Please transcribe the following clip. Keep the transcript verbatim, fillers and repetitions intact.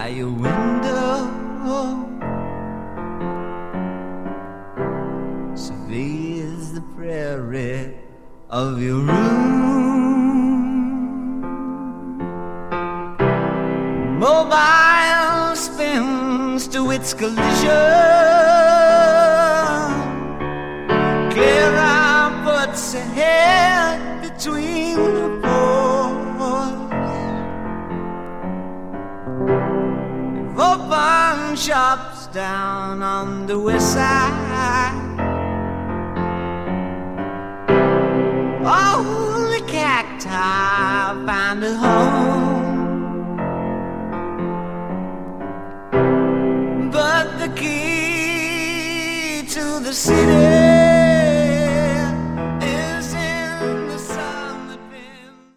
your window, surveys the prairie of your room. Mobile spins to its collision. Clara puts her head between the poles. Open shops down on the west side. Oh, the cacti find a home.